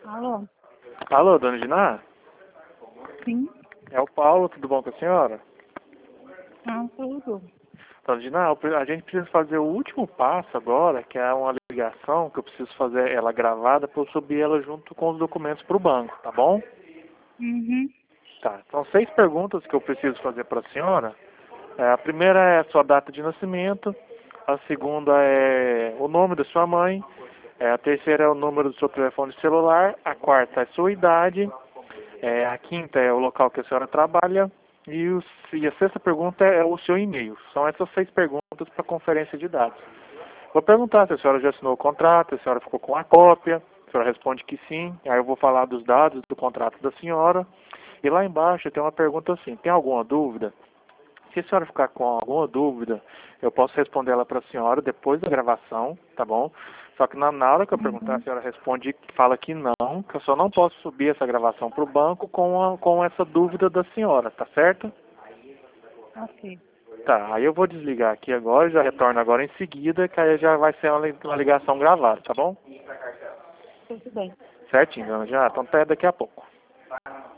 Alô? Alô, dona Diná? Sim? É o Paulo, tudo bom com a senhora? Ah, tudo. Dona Diná, a gente precisa fazer o último passo agora, que é uma ligação que eu preciso fazer ela gravada para eu subir ela junto com os documentos para o banco, tá bom? Uhum. Tá, são 6 perguntas que eu preciso fazer para a senhora. A primeira é a sua data de nascimento, a segunda é o nome da sua mãe, a terceira é o número do seu telefone celular, a quarta é a sua idade, a quinta é o local que a senhora trabalha e a sexta pergunta é o seu e-mail. São essas 6 perguntas para conferência de dados. Vou perguntar se a senhora já assinou o contrato, se a senhora ficou com a cópia, a senhora responde que sim, aí eu vou falar dos dados do contrato da senhora. E lá embaixo tem uma pergunta assim, tem alguma dúvida? Se a senhora ficar com alguma dúvida, eu posso responder ela para a senhora depois da gravação, tá bom? Só que na hora que eu perguntar, a Uhum. senhora responde, fala que não, que eu só não posso subir essa gravação para o banco com essa dúvida da senhora, tá certo? Ok. Tá, aí eu vou desligar aqui agora, já retorno agora em seguida, que aí já vai ser uma ligação gravada, tá bom? Tudo bem. Certinho, dona Jean, então até daqui a pouco.